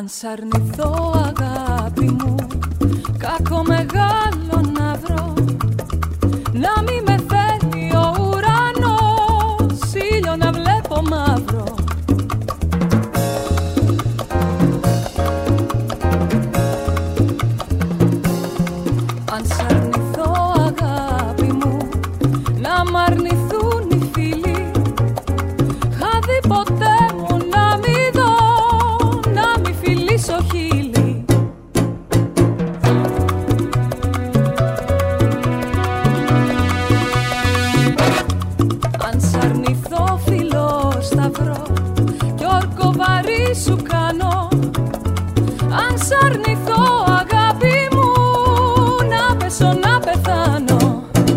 Αν σ' αρνηθώ αγάπη μου, κακό μεγάλο να βρω, να μη με θέλει ο ουρανός, ήλιο να βλέπω μαύρο. Αν σ' αρνηθώ αγάπη μου, να μ' αρνηθούν οι φίλοι, χα δει ποτέ μου να μη δω, να μη φιλήσω χείλη. Αν σ' αρνηθώ φιλό σταυρό κι όρκο βαρύ σου κάνω, αν σ' αρνηθώ αγάπη μου, να πέσω να πεθάνω.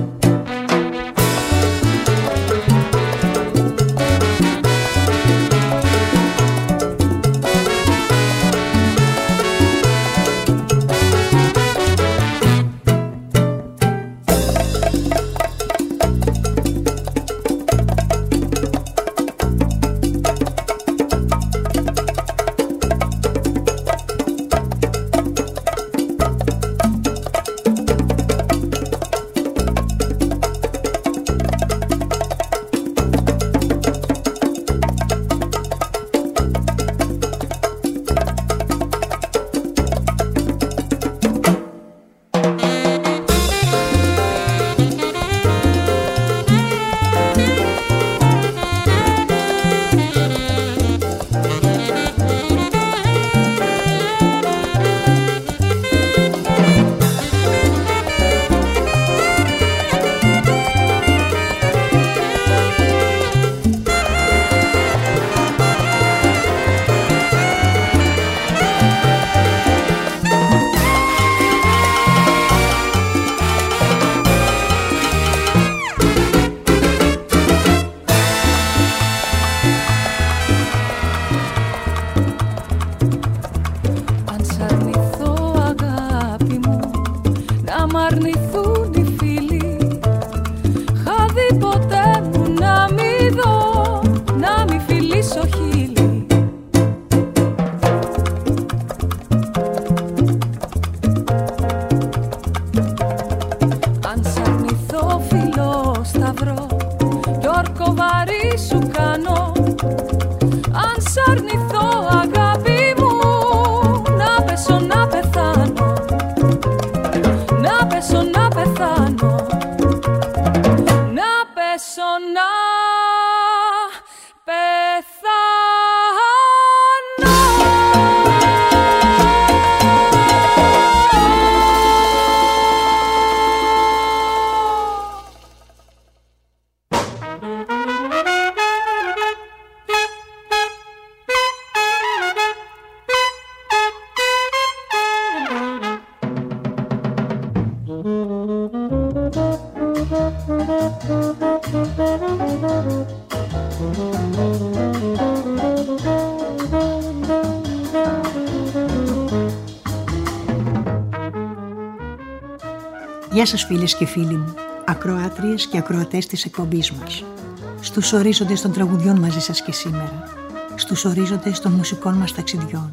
Γεια σας φίλες και φίλοι μου, ακροάτριες και ακροατές της εκπομπής μας. Στους ορίζοντες των τραγουδιών μαζί σας και σήμερα. Στους ορίζοντες των μουσικών μας ταξιδιών.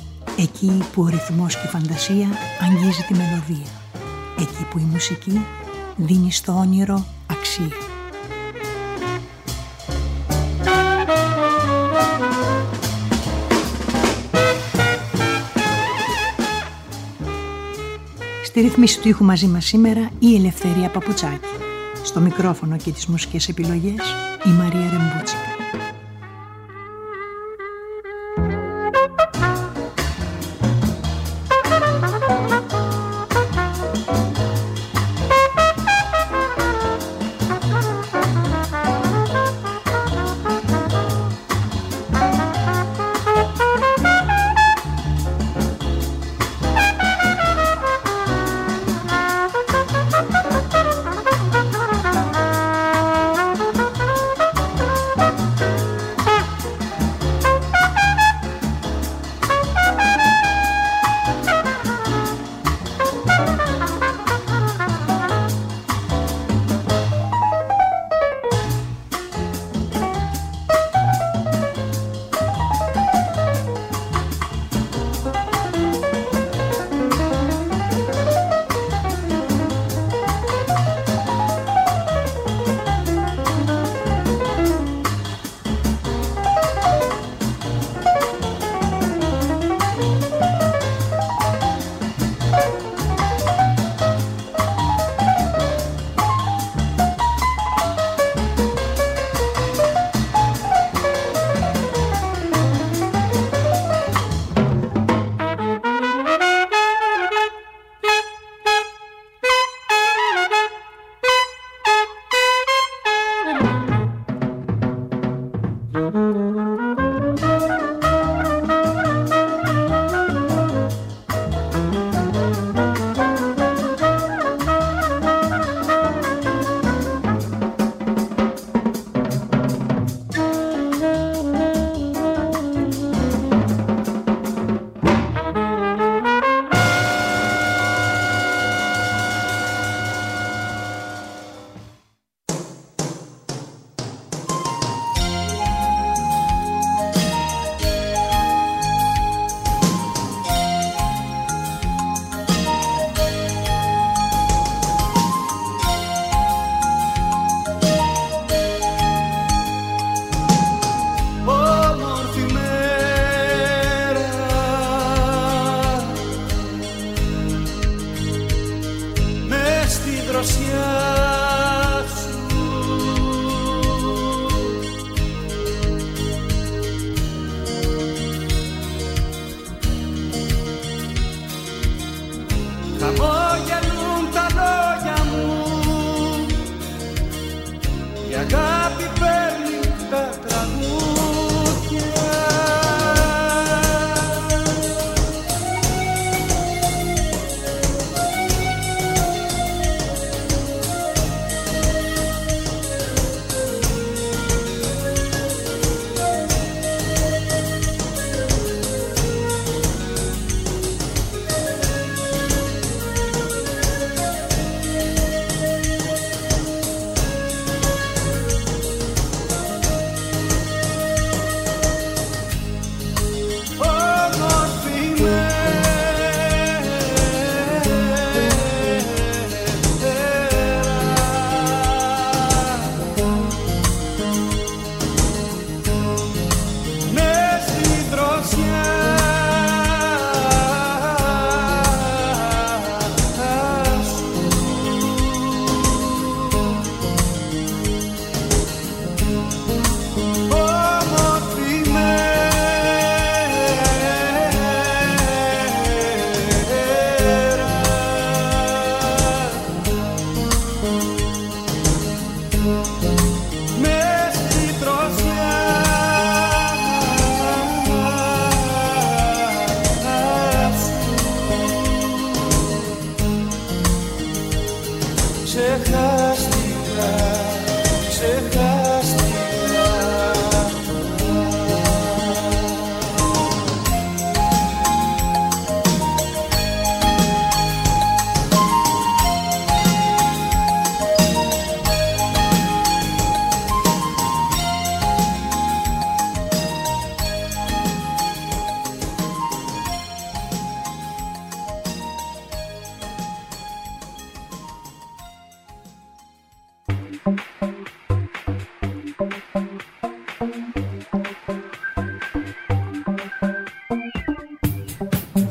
Εκεί που ο ρυθμός και η φαντασία αγγίζει τη μελωδία. Εκεί που η μουσική δίνει στο όνειρο αξία. Στη ρύθμιση του ήχου μαζί μας σήμερα η Ελευθερία Παπουτσάκη. Στο μικρόφωνο και τις μουσικές επιλογές η Μαρία Ρεμπούτσικα.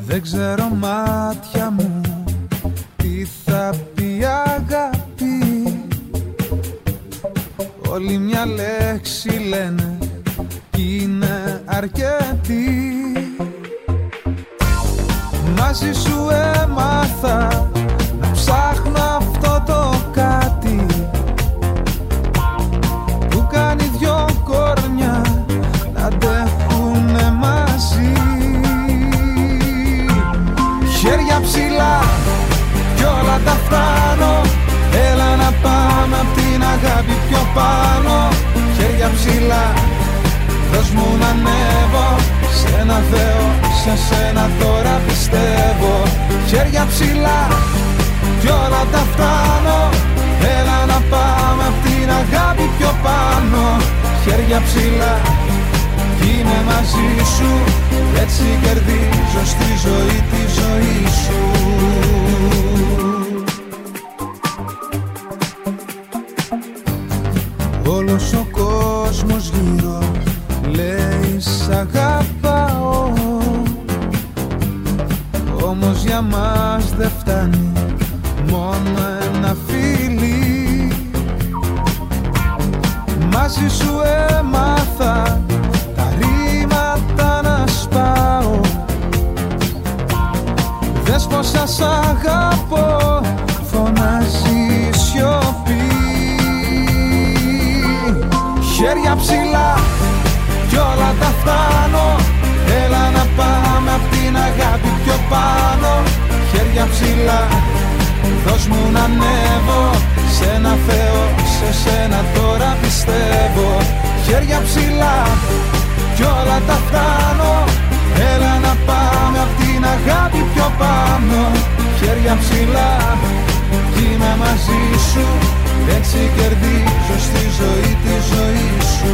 Δεν ξέρω μάτια μου τι θα πει αγάπη. Όλοι μια λέξη λένε κι είναι αρκετή. Μαζί σου έμαθα να ψάχνω αυτό το κάτι που κάνει δυο κορμιά να αντέχουνε μαζί. Χέρια ψηλά κι όλα τα φτάνω. Έλα να πάμε απ' την αγάπη πιο πάνω. Χέρια ψηλά, δώσ' μου να ανέβω. Σε ένα Θεό, σε σένα τώρα πιστεύω. Χέρια ψηλά κι όλα τα φτάνω. Έλα να πάμε απ' την αγάπη πιο πάνω. Χέρια ψηλά κι είμαι μαζί σου. Έτσι κερδίζω στη ζωή τη ζωή σου. Όλος ο κόσμος γύρω λέει σ' αγαπάω. Όμως για μας δεν φτάνει μόνο ένα φίλι. Μαζί σου έμαθα τα ρήματα να σπάω. Δες πως σας αγαπώ, φωνάζει η σιωπή. Χέρια ψηλά κι όλα τα φτάνω. Έλα να πάμε απ' την αγάπη πιο πάνω. Χέρια ψηλά, δώσ' μου να ανέβω. Σε ένα Θεό, σε σένα τώρα πιστεύω. Χέρια ψηλά κι όλα τα φτάνω. Έλα να πάμε απ' την αγάπη πιο πάνω. Χέρια ψηλά κι είμαι μαζί σου. Έτσι κερδίζω στη ζωή τη ζωή σου.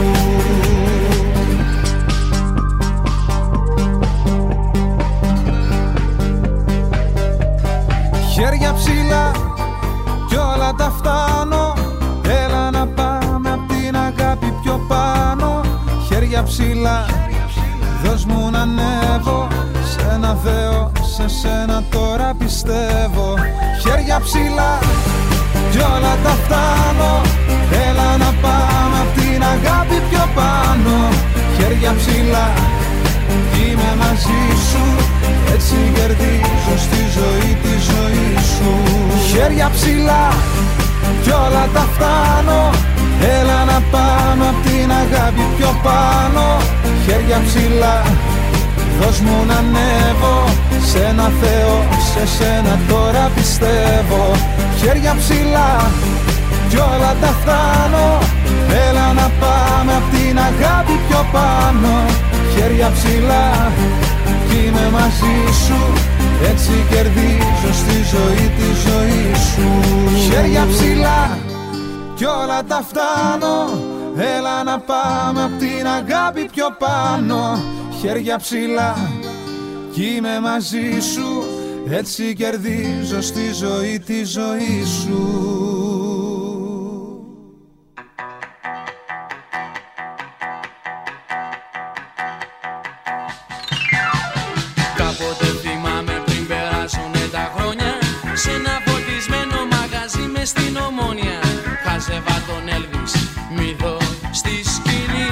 Χέρια ψηλά κι όλα τα φτάνω. Έλα να πάμε απ' την αγάπη πιο πάνω. Χέρια ψηλά, δώσ' μου να ανέβω. Σε ένα Θεό, σε σένα τώρα πιστεύω. Χέρια ψηλά κι όλα τα φτάνω. Έλα να πάμε απ' την αγάπη πιο πάνω. Χέρια ψηλά κι είμαι μαζί σου. Έτσι κερδίζω στη ζωή τη ζωή σου. Χέρια ψηλά κι όλα τα φτάνω. Έλα να πάμε απ' την αγάπη πιο πάνω. Χέρια ψηλά, δώσ' μου να ανέβω. Σε ένα Θεό, σε σένα τώρα πιστεύω. Χέρια ψηλά κι όλα τα φτάνω. Έλα να πάμε απ' την αγάπη πιο πάνω. Χέρια ψηλά κι είμαι μαζί σου. Έτσι κερδίζω στη ζωή τη ζωή σου. Χέρια ψηλά κι όλα τα φτάνω. Έλα να πάμε απ' την αγάπη πιο πάνω. Χέρια ψηλά κι είμαι μαζί σου. Έτσι κερδίζω στη ζωή τη ζωή σου. Κάποτε θυμάμαι πριν περάσουνε τα χρόνια, σε ένα φωτισμένο μαγαζί μες στην Ομόνια, χάζευα τον Έλβις, μύθο στη σκηνή.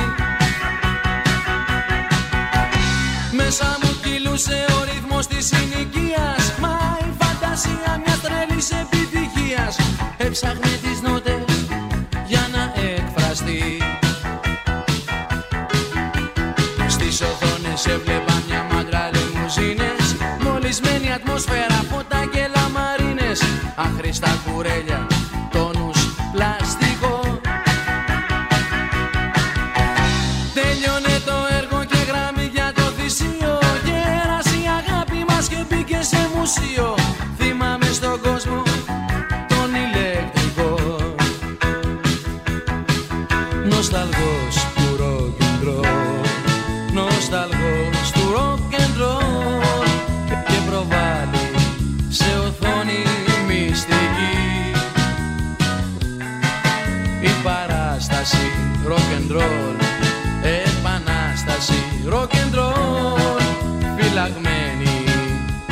Μέσα μου κυλούσε ο ρυθμός της συνοικίας, μα η φαντασία μιας τρελής επιτυχίας έψαχνε τις νότες για να εκφραστεί. Στις οθόνες έβλεπα μια μάντρα λιμουζίνες, μολυσμένη ατμόσφαιρα, φώτα και λαμαρίνες, άχρηστα κουρέλια, τόνους πλαστικό. Τέλειωνε το έργο και γράμμη για το θυσίο, γέρασε η αγάπη μας και μπήκε σε μουσείο. Θυμάμαι στον κόσμο τον ηλεκτρικό, νοσταλγός του rock and roll, νοσταλγός του rock and roll, και προβάλλει σε οθόνη μυστική η παράσταση rock and roll, επανάσταση rock and roll, φυλαγμένη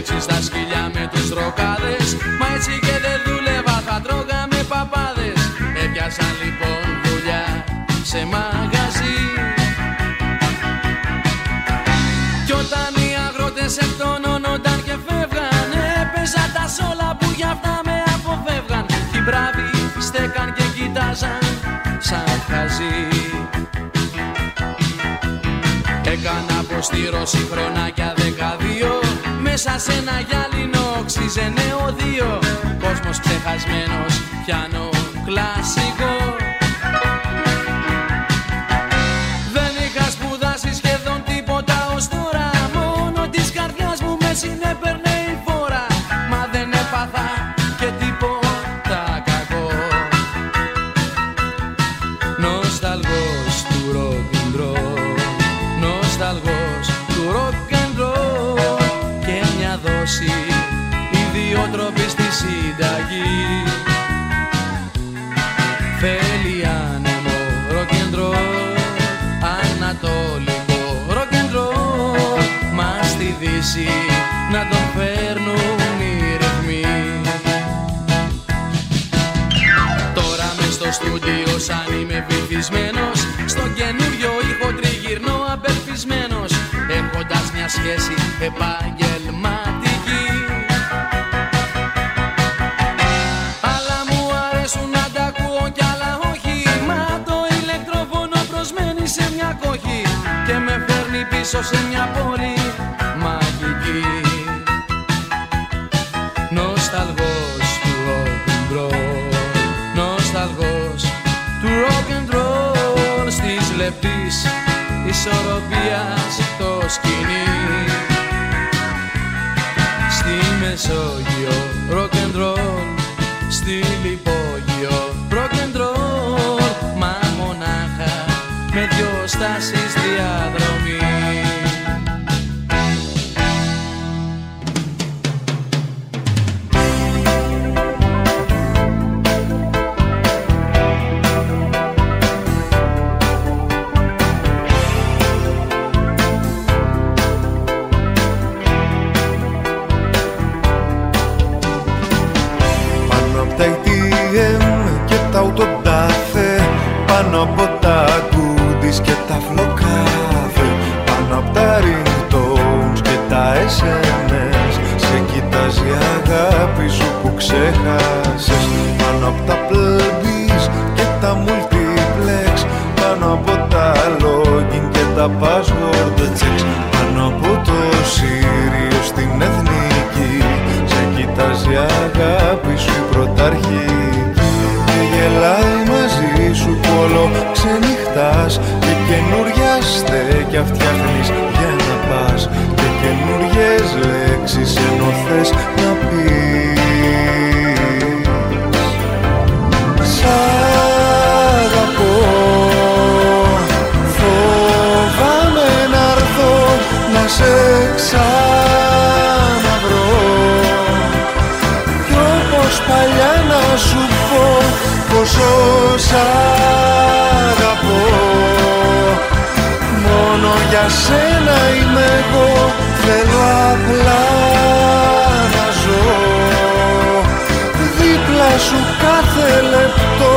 ρίξεις τα σκυλιά με τους ροκάδες. Μα έτσι και δεν δούλευα, θα τρώγαμε παπάδες. Έπιασαν λοιπόν δουλειά σε μαγαζί. Κι όταν οι αγρότες εκτονώνονταν και φεύγαν, έπαιζα τα σόλα που γι' αυτά με αποφεύγαν. Κι οι μπράβοι στέκαν και κοιτάζαν σαν χαζί. Έκανα αποστήρωση χρονάκια 12. Μέσα σε ένα γυάλινο οξύζε νεοδίο. Κόσμος ξεχασμένος, πιάνο κλασικό. Δεν είχα σπουδάσει σχεδόν τίποτα ως τώρα. Μόνο της καρδιάς μου με συνέπαιρνε η φόρα. Μα δεν έπαθα και τίποτα κακό. Νοσταλγός του rock and roll, νοσταλγός του rock and roll. Και μια δόση ιδιότροπη στη συνταγή. Θέλει άνεμο rock and roll, ανατολικό rock and roll. Μα στη Δύση να τον φέρνουν οι ρυθμοί. Τώρα μες στο στούντιο σαν είμαι βυθισμένος, στον καινούριο ήχο τριγυρνώ απελπισμένος, έχοντας μια σχέση επαγγελματική. Άλλα μου αρέσουν να τα ακούω κι άλλα όχι. Μα το ηλεκτροφόνο προσμένει σε μια κόχη και με φέρνει πίσω σε μια πόλη μαγική. Νοσταλγός του rock and roll, νοσταλγός του rock and roll. Στις λεπτής ισορροπίας το σκηνή. Στη Μεσόγειο rock and roll, στη Λιπόγειο rock and roll. Μα μονάχα με δυο στάσεις διαδρομή. Πάνω από τα goodies και τα φλοκάφε, πάνω από τα ringtones και τα SMS, σε κοιτάζει η αγάπη σου που ξέχασες. Πάνω από τα plebis και τα multiplex, πάνω από τα login και τα password checks, πάνω από το Σύριο στην Εθνική, σε κοιτάζει η αγάπη σου η πρωταρχική. Και γελάει μαζί σου που όλο ξενυχτάς, και καινούρια στέκια φτιάχνεις για να πας, και καινούριες λέξεις ενώ θες να πεις. Σ' αγαπώ, φοβάμαι να έρθω να σε ξαναβρω, κι όπως παλιά να σου πω πόσο σ' αγαπώ. Μόνο για σένα είμαι εγώ, θέλω απλά να ζω δίπλα σου κάθε λεπτό.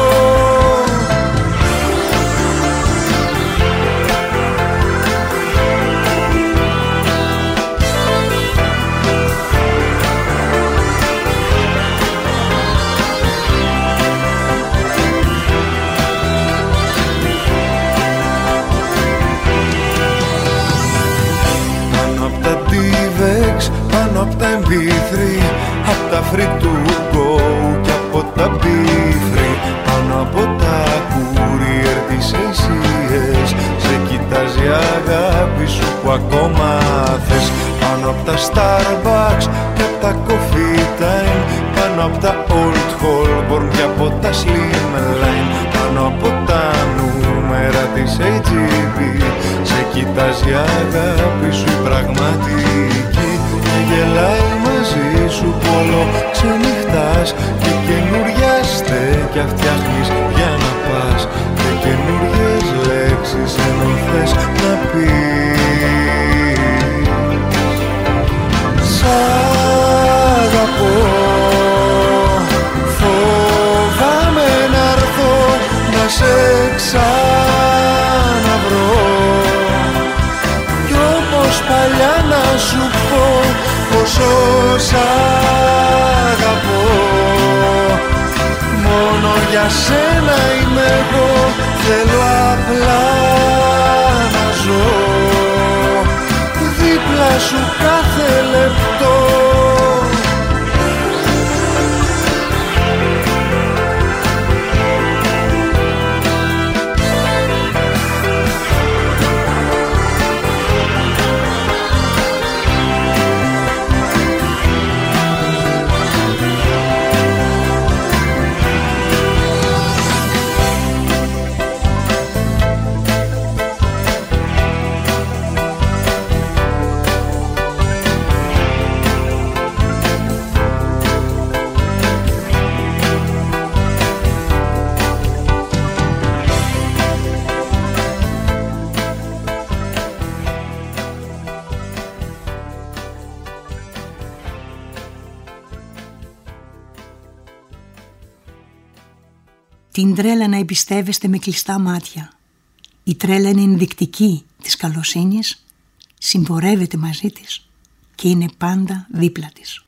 Πάνω απ' τα MP3, απ' τα free to go και από τα B-free, πάνω από τα courier της ACS, σε κοιτάζει η αγάπη σου που ακόμα θες. Πάνω απ' τα Starbucks και απ' τα Coffee Time, πάνω απ' τα Old Holborn και από τα Slimline, πάνω από τα νούμερα της AGB, σε κοιτάζει η αγάπη σου η πραγματική. Και γελάει μαζί σου που όλο ξενυχτάς, και καινούρια στέκια φτιάχνεις για να πας, και καινούριες λέξεις ενώ θες να πεις. όσο σ' αγαπώ. Μόνο για σένα είμαι εγώ, θέλω απλά να ζω δίπλα σου κάθε λεπτό. Την τρέλα να εμπιστεύεστε με κλειστά μάτια. Η τρέλα είναι ενδεικτική της καλοσύνης, συμπορεύεται μαζί της και είναι πάντα δίπλα της.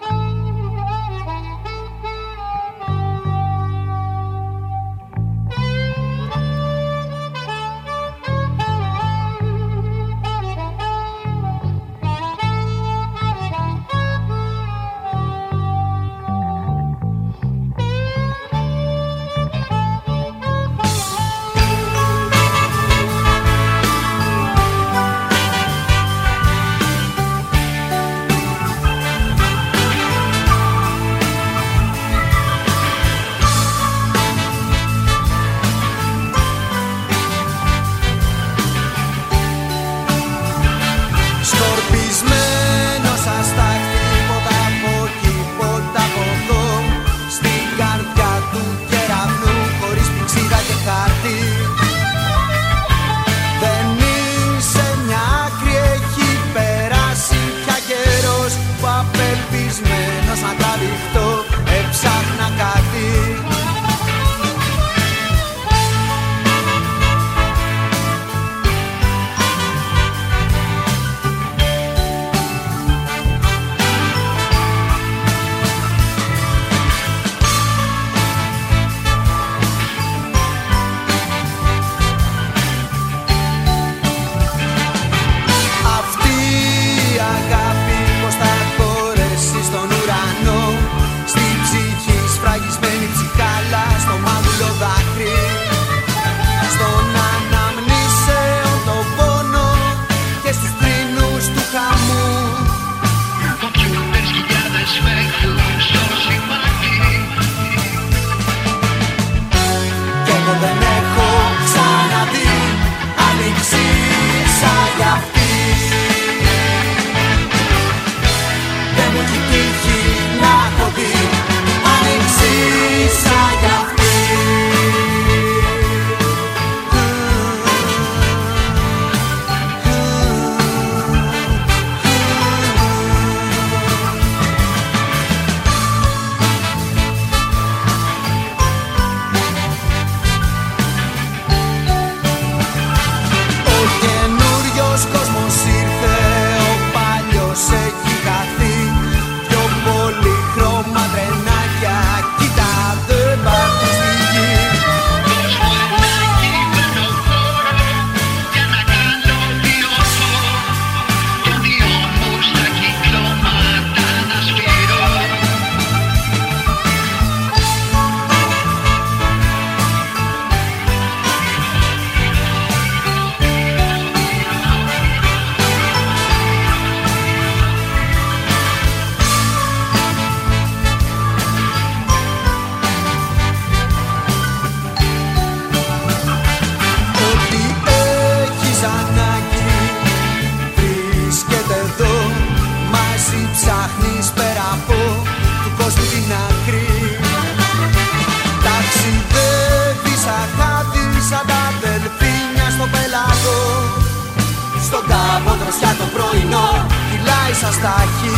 σας τάχει,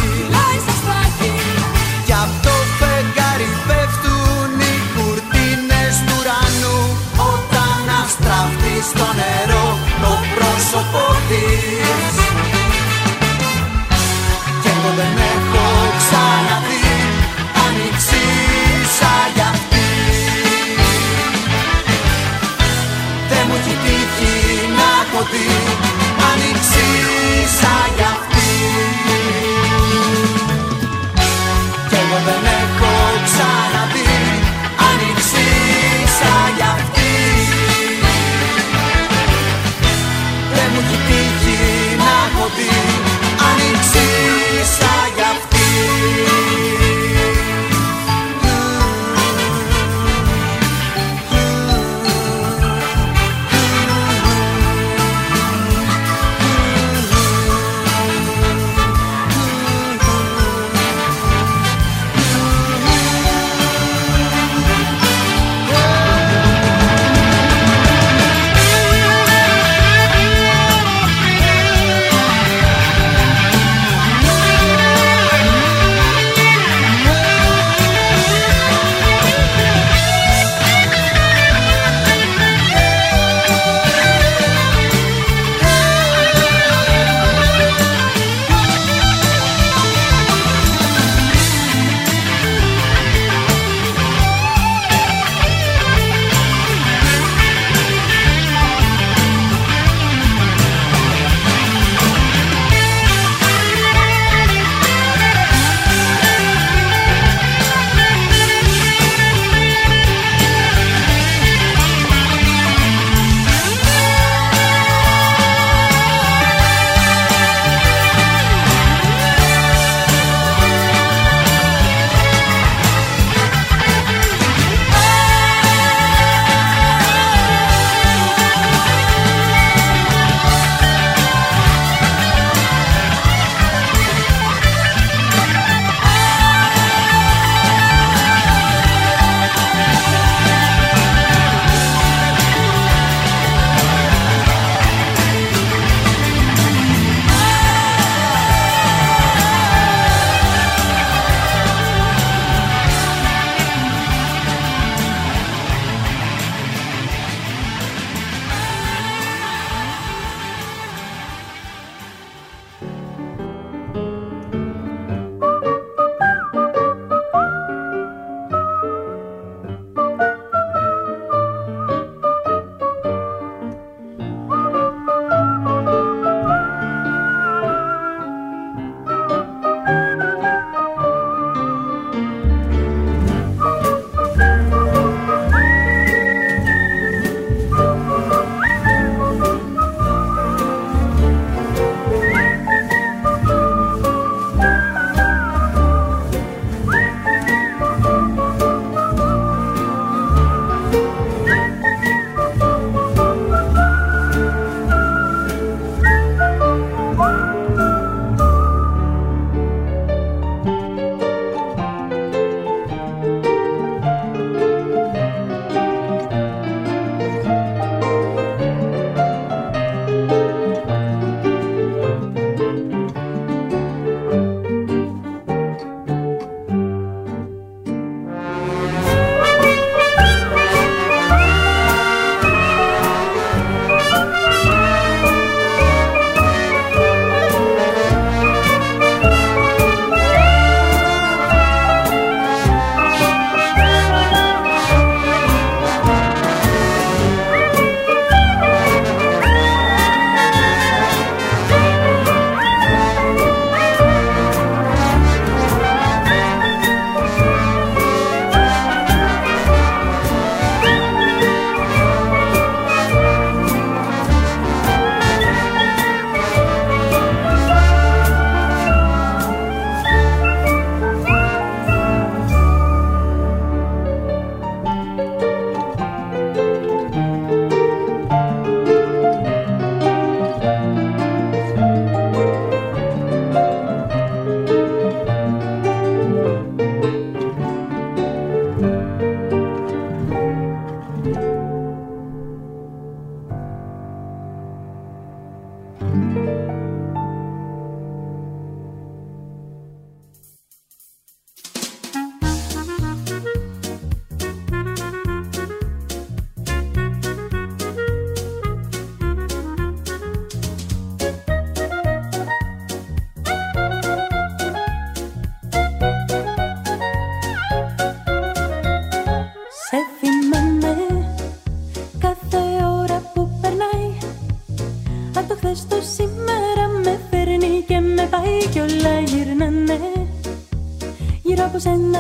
κι απ' το φεγγάρι πέφτουν οι κουρτίνες του ουρανού, όταν αστράφτει στο νερό το πρόσωπο της. Κι εγώ δεν έχω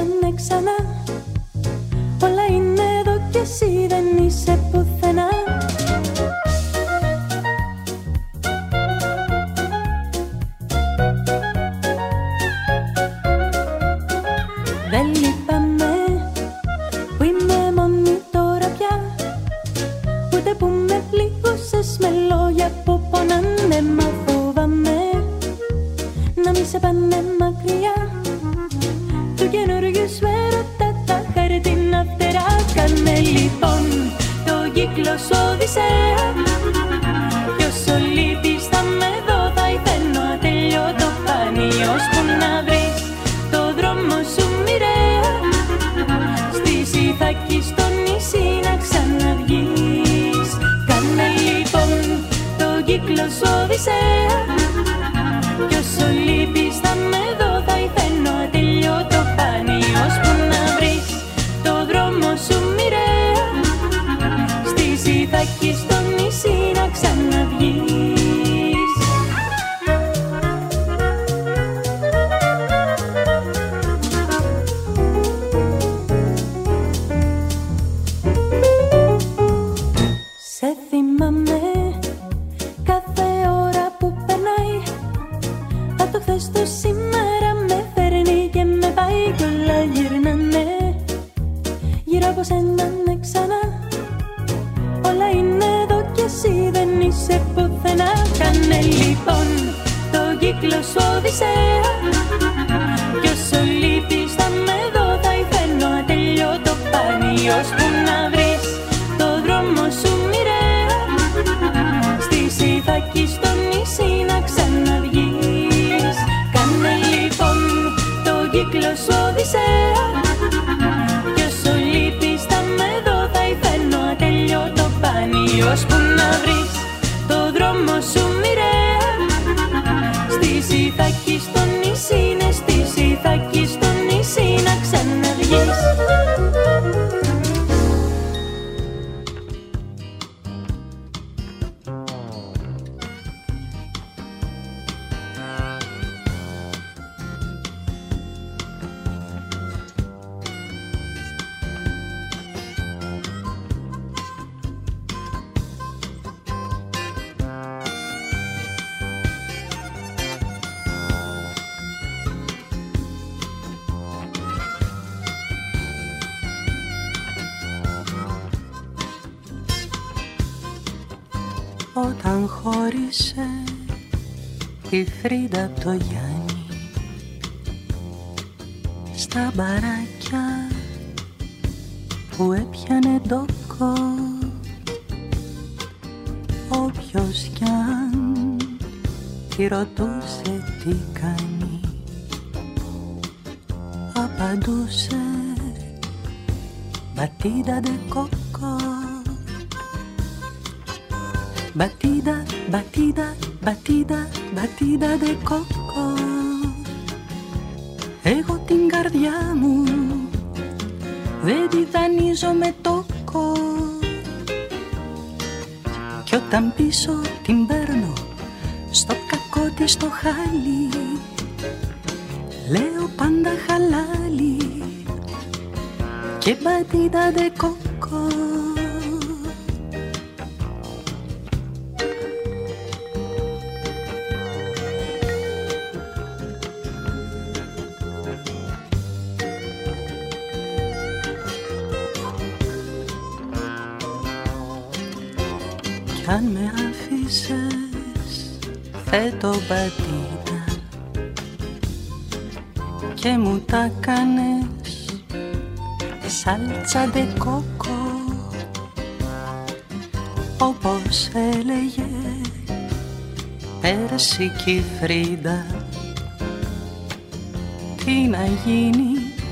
γίνανε ξανά. Όλα είναι εδώ κι εσύ δεν είσαι πουθενά. Δεν λυπάμαι που είμαι μόνη τώρα πια, ούτε που με πλήγωσες με λόγια που πονάνε. Μα φοβάμαι να μη σε πάνε μακριά του καινούριου σου έρωτα τα χαρτίνα φτερά. Κάνε λοιπόν το κύκλο σου Οδυσσέα, κι όσο λείπεις θα με δω, θα ηθένω ατελειώτο πανίος που να βρεις το δρόμο σου μοιραία, στη Ιθάκη στο νησί να ξαναβγείς. Κάνε λοιπόν το κύκλο σου Οδυσσέα, κι όσο λείπεις θα με δω, θα ηθένω ατελειώτο πανίος που να βρεις το δρόμο σου μοιραία, στη Ιθάκη στο νησί να ξαναβγείς. Σε θυμάμαι κάθε ώρα που περνάει, από το χθες το σήμερα με φέρνει και με πάει κι όλα γυρνάνε γύρω από σένα ναι ξανά. Όλα είναι εδώ κι εσύ δεν είσαι πουθενά. Κάνε λοιπόν το κύκλο σου Οδυσσέα, κι όσο λείπεις θα με δω, θα ηθένω ατελειώτο πανίος που να βρεις το δρόμο σου μοιραία, στη Ιθάκη στο νησί να ξαναβγείς. Κάνε λοιπόν το κύκλο σου Οδυσσέα, κι όσο λείπεις θα με δω, θα ηθένω ατελειώτο πανίος που να βρεις το δρόμο σου μοιραία, στη Ιθάκη στο νησί, ναι, στη Ιθάκη στο νησί να ξαναβγείς. Όταν χώρισε η Φρίντα το Γιάννη, στα μπαράκια που έπιανε ντόκο, όποιος κι αν τη ρωτούσε τι κάνει, απαντούσε «Μπατίδα ντε κόκο». Batida, batida, batida, batida de coco. Εγώ την καρδιά μου δεν τη δανείζω με τόκο, κι όταν πίσω την παίρνω στο κακό της το χάλι, λέω πάντα χαλάλι και batida de coco. Κι αν με αφήσες θέτω μπατίδα και μου τα κάνες σάλτσα ντε κόκο, όπως έλεγε πέρσι κι η Φρίντα, τι να γίνει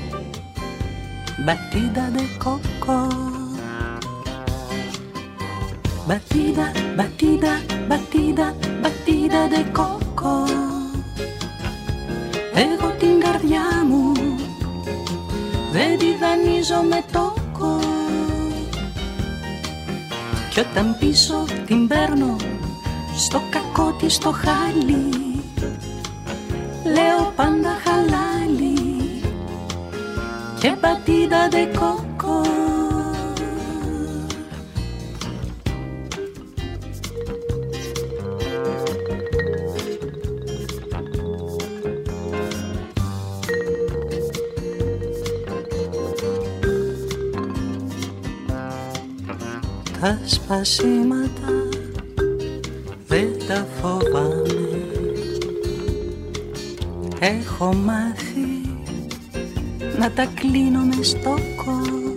μπατίδα ντε κόκο. Batida, batida, batida, batida de coco. Εγώ την καρδιά μου δεν τη δανείζω με τόκο, κι όταν πίσω την παίρνω στο κακό της το χάλι, λέω πάντα χαλάλι και batida de coco. Τα σπασίματα δεν τα φοβάμαι. Έχω μάθει να τα κλείνω με στόκο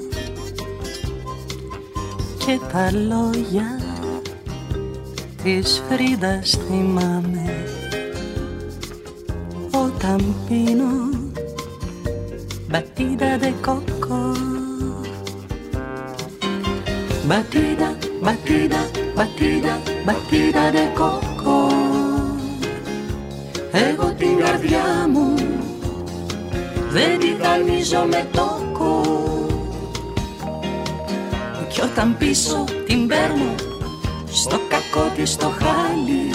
και τα λόγια της Φρίντας θυμάμαι όταν πίνω batida de coco. Batida, batida, batida, batida de coco. Εγώ την καρδιά μου δεν τη δανείζω με τόκο. Κι όταν πίσω την παίρνω στο κακό της το χάλι,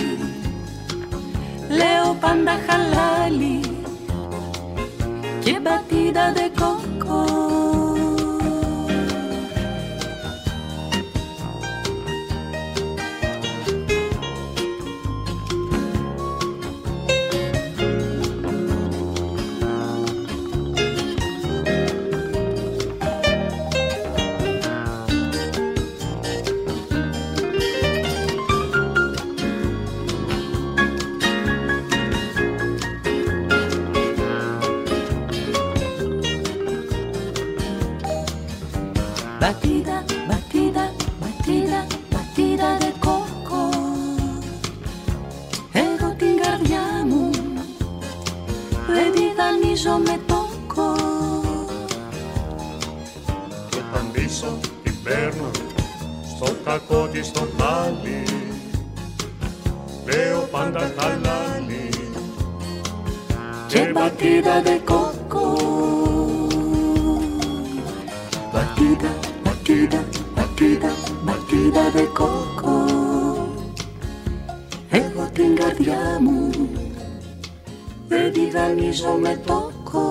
λέω πάντα χαλάλι και batida de coco. Batida, batida, batida, batida de coco. Εγώ την καρδιά μου δεν τη δανείζω με τόκο. Και όταν πίσω την παίρνω στο κακό της το χάλι, λέω πάντα χαλάλι και batida de coco. Batida, batida, batida, batida de coco. Εγώ την καρδιά μου δεν τη δανείζω με τόκο.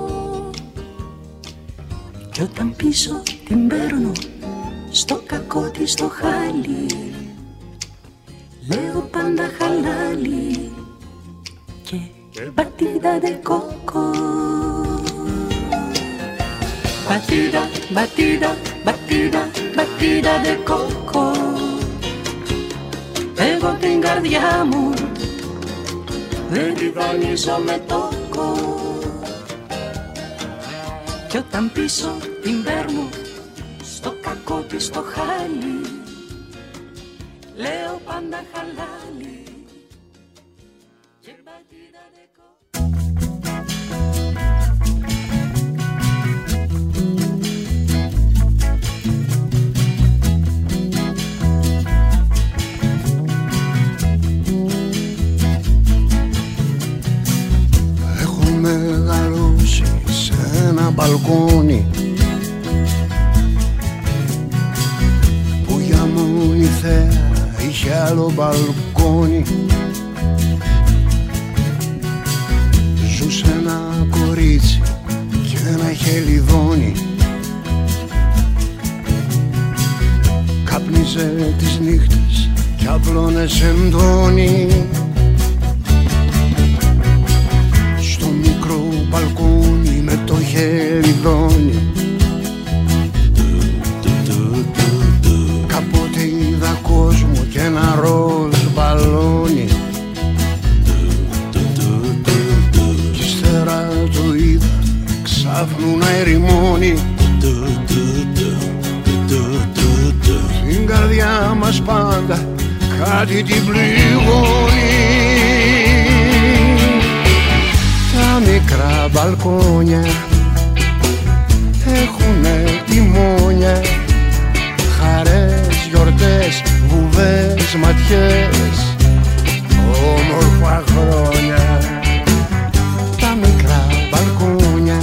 Κι όταν πίσω την παίρνω στο κακό της το χάλι, λέω πάντα χαλάλι και batida de coco. Batida, batida, batida, batida de coco. Εγώ την καρδιά μου δεν τη δανείζω με τόκο. Κι όταν πίσω την παίρνω στο κακό της το χάλι, λέω πάντα χαλάλι και batida de coco. Μεγαλώσει σε ένα μπαλκόνι που για μόνη θέα είχε άλλο μπαλκόνι. Ζούσε ένα κορίτσι και ένα χελιδόνι. Κάπνιζε τις νύχτες κι απλώνε σεντόνι. Μπαλκόνι με το χεριδόνι. Κάποτε είδα κόσμο και ένα ροζ μπαλόνι. Κι ύστερα το είδα ξάφνου να ερημώνει. Στην καρδιά μας πάντα κάτι την πληγώνει. Τα μικρά μπαλκόνια έχουνε τιμόνια, χαρές, γιορτές, βουβές, ματιές, όμορφα χρόνια. Τα μικρά μπαλκόνια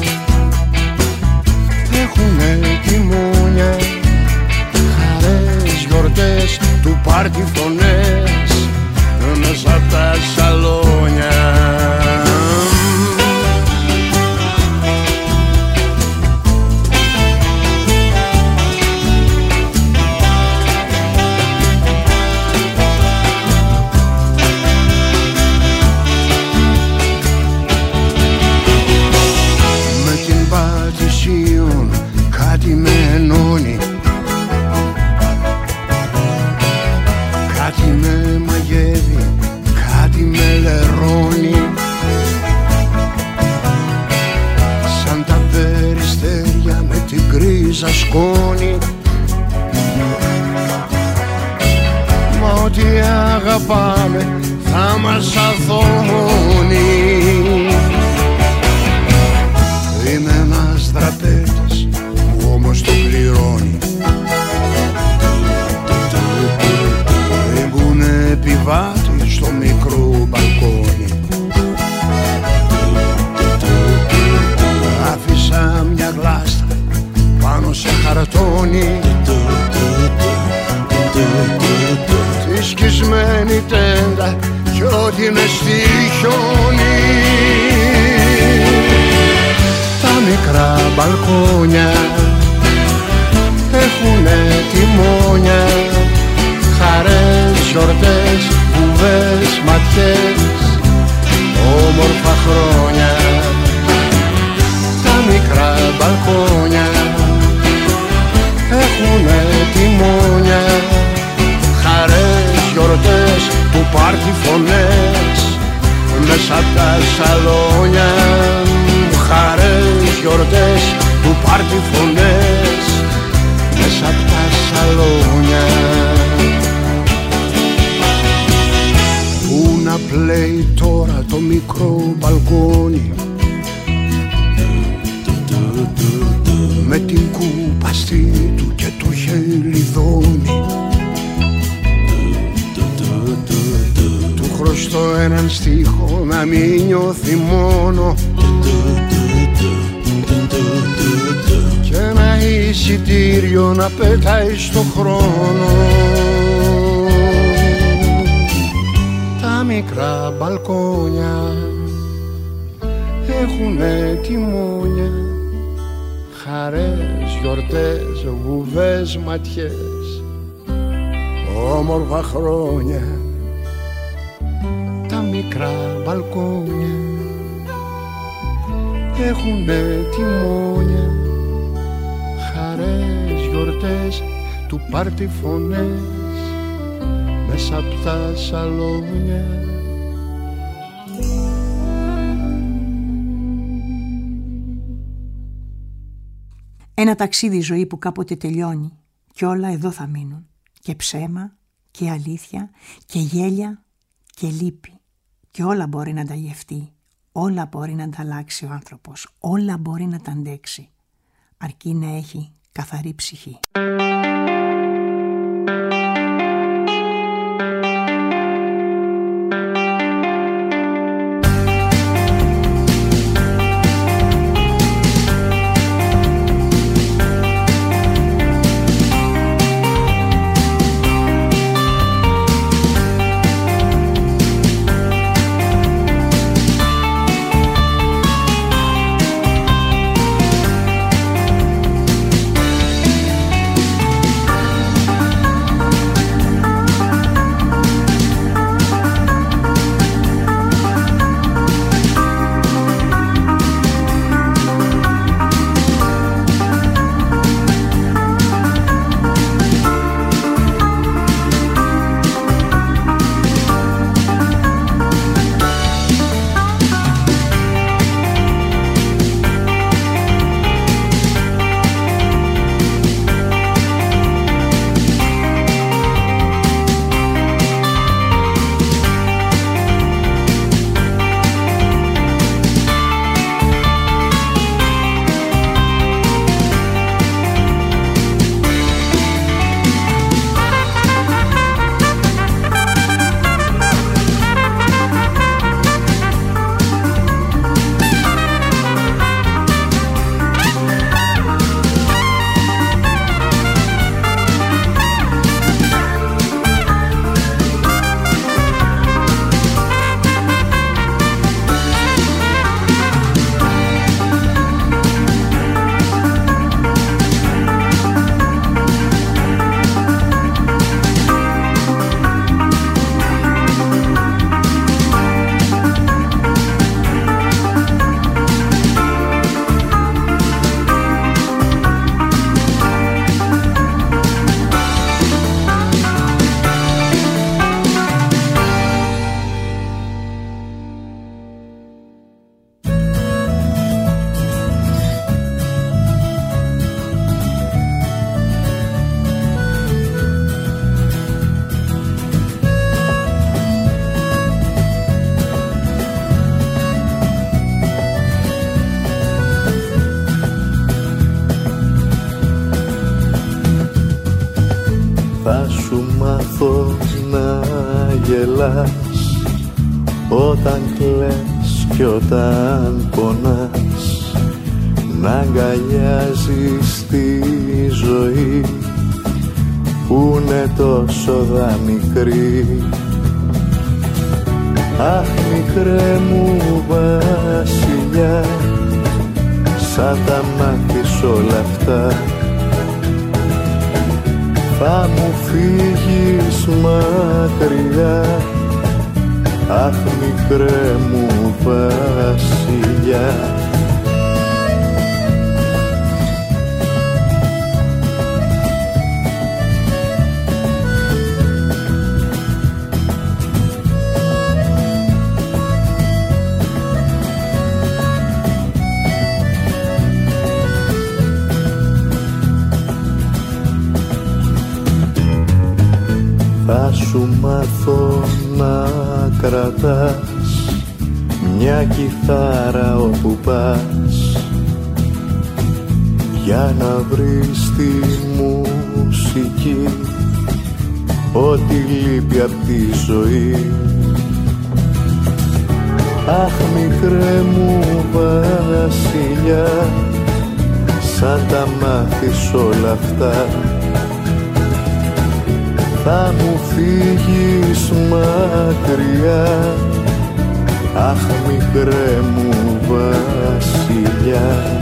έχουνε τιμόνια, χαρές, γιορτές, του πάρτι φωνές μέσα απ' τα σαλόνια. κάτι με ενώνει, κάτι με μαγεύει, κάτι με λερώνει. Σαν τα περιστέρια με την γκρίζα σκόνη. Μα ό,τι αγαπάμε θα μας αθωμώνει. Είμαι ένας δραπέτης που όμως το πληρώνει. Ήμουν επιβάτη στο μικρό μπαλκόνι. Άφησα μια γλάστρα πάνω σε χαρτόνι, τη σκισμένη τέντα κι ό,τι με στοιχιώνει. Τα μικρά μπαλκόνια έχουνε τιμόνια, χαρές, γιορτές, βουβές, ματιές, όμορφα χρόνια. Τα μικρά μπαλκόνια έχουνε τιμόνια, χαρές, γιορτές, που πάρτι φωνές μέσα απ' τα σαλόνια. Χαρές, γιορτές, που πάρτι φωνές μέσα απ' τα σαλόνια. Πού να πλέει τώρα το μικρό μπαλκόνι, με την κούπαστη του και το χελιδόνι. Του χρωστώ έναν στίχο να μην νιώθει μόνο, και ένα εισιτήριο να πετάει στο χρόνο. Τα μικρά μπαλκόνια έχουνε τιμόνια, χαρές, γιορτές, βουβές, ματιές, όμορφα χρόνια. Τα μικρά μπαλκόνια έχουνε τιμόνια, χαρές, γιορτές, του πάρτι φωνές μέσα απ' τα σαλόνια. Ένα ταξίδι ζωή που κάποτε τελειώνει κι όλα εδώ θα μείνουν. Και ψέμα και αλήθεια και γέλια και λύπη. Και όλα μπορεί να τα γευτεί, όλα μπορεί να τα αλλάξει ο άνθρωπος, όλα μπορεί να τα αντέξει, αρκεί να έχει καθαρή ψυχή. Θα σου μάθω να γελάς όταν κλαις κι όταν πονάς, να αγκαλιάζεις τη ζωή που είναι τόσο δανεικρή. Αχ, μικρέ μου βασιλιά, σαν τα μάθεις όλα αυτά, θα μου φύγεις μακριά. Αχ, μικρέ μου βασιλιά. Θα σου μάθω να κρατάς μια κιθάρα όπου πας, για να βρεις τη μουσική ό,τι λείπει απ' τη ζωή. Αχ, μικρέ μου βασιλιά, σαν τα μάθεις όλα αυτά, θα μου φύγεις μακριά. Αχ, μικρέ μου βασιλιά.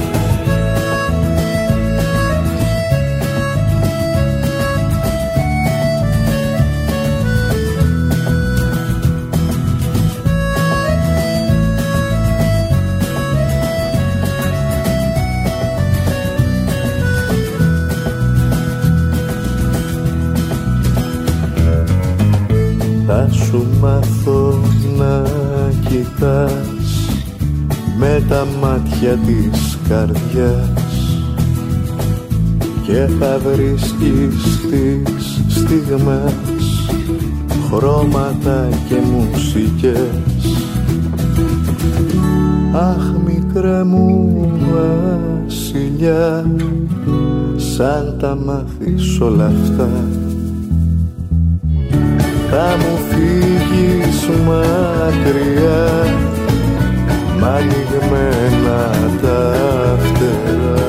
Θα σου μάθω να κοιτάς με τα μάτια της καρδιάς και θα βρίσκεις τις στιγμές χρώματα και μουσικές. Αχ, μικρέ μου βασιλιά, σαν τα μάθεις όλα αυτά, θα μου φύγεις μακριά, μ' ανοιγμένα τα φτερά.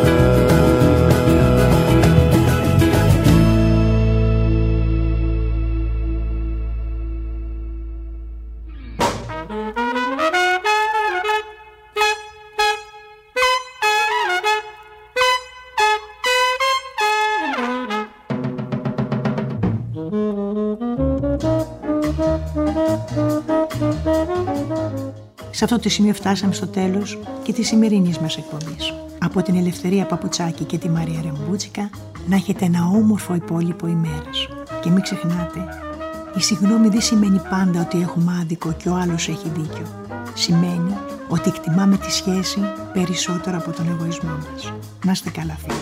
Σε αυτό το σημείο φτάσαμε στο τέλος και της σημερινής μας εκπομπής. Από την Ελευθερία Παπουτσάκη και τη Μαρία Ρεμπούτσικα, να έχετε ένα όμορφο υπόλοιπο ημέρας. Και μην ξεχνάτε, η συγγνώμη δεν σημαίνει πάντα ότι έχουμε άδικο και ο άλλος έχει δίκιο. Σημαίνει ότι εκτιμάμε τη σχέση περισσότερο από τον εγωισμό μας. Να είστε καλά, φίλοι.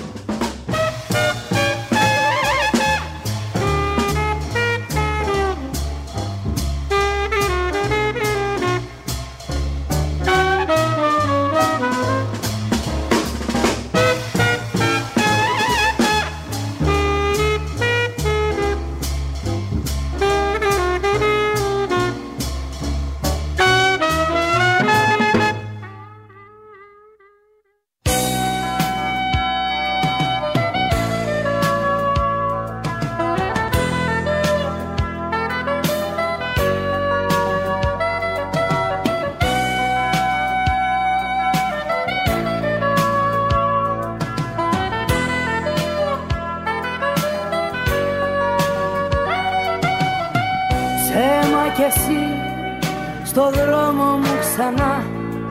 κι εσύ στο δρόμο μου ξανά.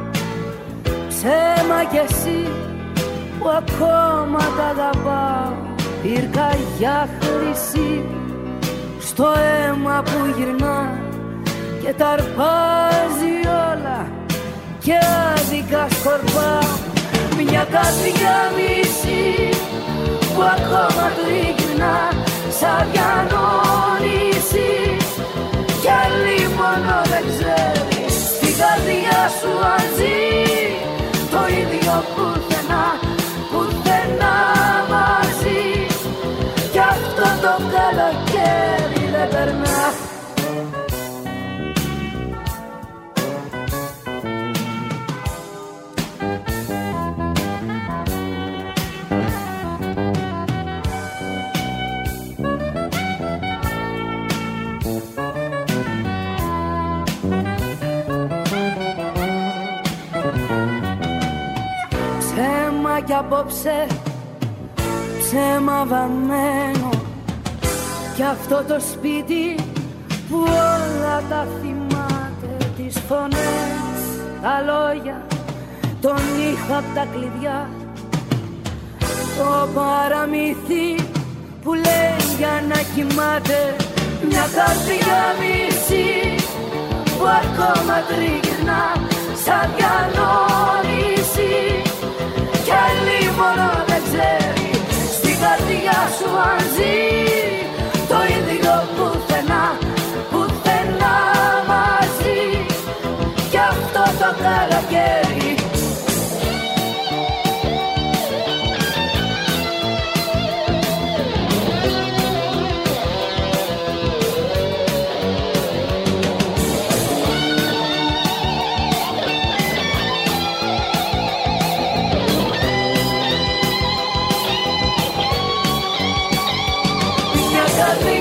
Ψέμα κι εσύ που ακόμα τα αγαπάω. Πυρκαγιά χρυσή στο αίμα που γυρνά και τα αρπάζει όλα και άδικα σκορπάω. Μια καρδιά μισή που ακόμα του γυρνά σαν πιανό νησί κι άλλη μόνο δεν ξέρει στην καρδιά σου αν ζει το ίδιο πουθενά, πουθενά μαζί κι αυτό το καλοκαίρι απόψε ψέμα βαμμένο. Κι αυτό το σπίτι που όλα τα θυμάται, τις φωνές, τα λόγια, τον ήχο απ' τα κλειδιά, το παραμύθι που λέει για να κοιμάται, μια καρδιά μισή που ακόμα τριγυρνά σαν διανόηση κι άλλη μόνο δεν ξέρει στην καρδιά σου αν ζει το ίδιο πουθενά, πουθενά μαζί κι αυτό το καλοκαίρι. Μια καρδιά